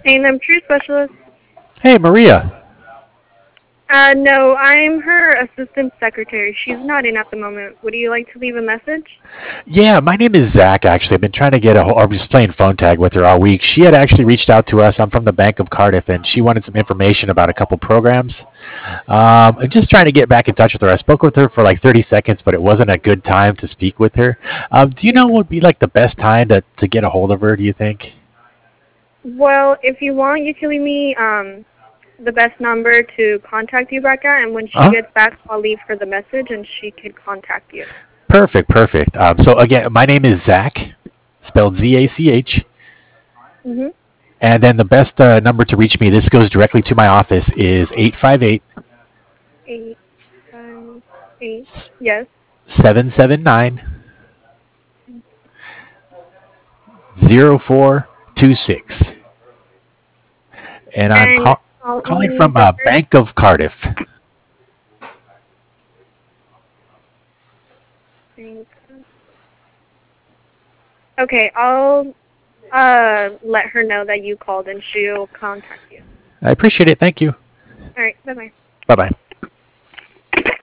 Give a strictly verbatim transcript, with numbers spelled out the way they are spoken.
and I'm True Specialist. Hey, Maria. Uh, no, I'm her assistant secretary. She's not in at the moment. Would you like to leave a message? Yeah, my name is Zach. Actually, I've been trying to get a. I was playing phone tag with her all week. She had actually reached out to us. I'm from the Bank of Cardiff, and she wanted some information about a couple programs. Um, I'm just trying to get back in touch with her. I spoke with her for like thirty seconds, but it wasn't a good time to speak with her. Um, do you know what would be like the best time to, to get a hold of her? Do you think? Well, if you want, you can leave me um, the best number to contact you back at, and when she Uh, gets back, I'll leave her the message, and she can contact you. Perfect, perfect. Um, so again, my name is Zach, spelled Z A C H. Mhm. And then the best uh, number to reach me, this goes directly to my office, is eight five eight, Eight five eight. Yes. seven seven nine, zero four two six. And I'm And call- calling calling from uh, broker. Bank of Cardiff. Okay, I'll uh let her know that you called, and she'll contact you. I appreciate it. Thank you. All right. Bye bye. Bye bye.